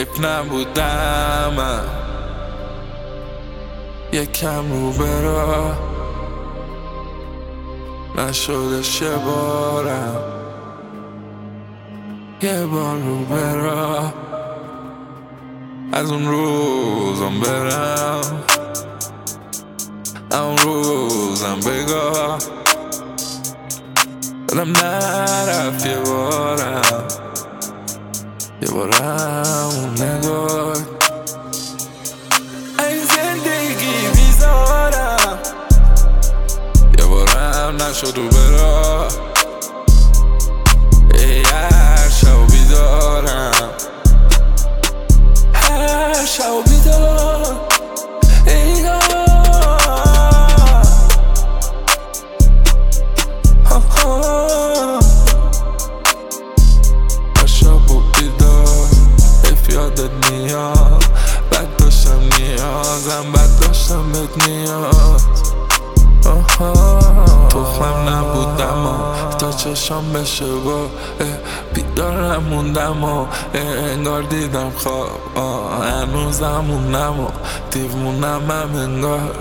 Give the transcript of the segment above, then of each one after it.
حیف نبودم من یکم رو برا نشدش یه بارم یه بار رو برا از اون روزم برم اون روزم بگاه دلم نرفت یه بارم اون نگاه این زندگی بیزارم یه بارم نشد رو برا هر شب بیدارم هر شب بیدار هر شب بیدار حیف یادت میاد بد داشتم نیازم بد داشتم بهت نیاز تخمم نبودم تا چشام بشه با بیدارم موندم و انگار دیدم خواب هنوزم موندم و دیوونم هم انگار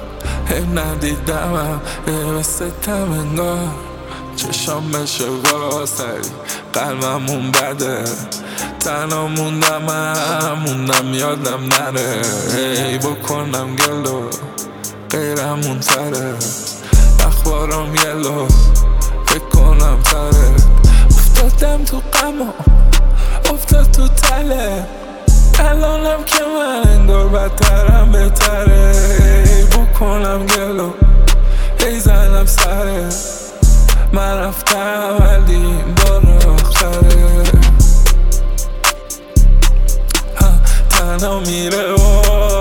ندیدمم مثل تم انگار چشام بشه با سری قلبمون بده تنها موندم یادم نره ای بکنم گلو غیرمون تره اخبارم یلو فکر کنم تره افتادم تو غمم افتاد تو تله الانم که من انگار بدترم بهتره ای بکنم گلو ای زنم سره من رفتم ولی این بار آخره تنها میره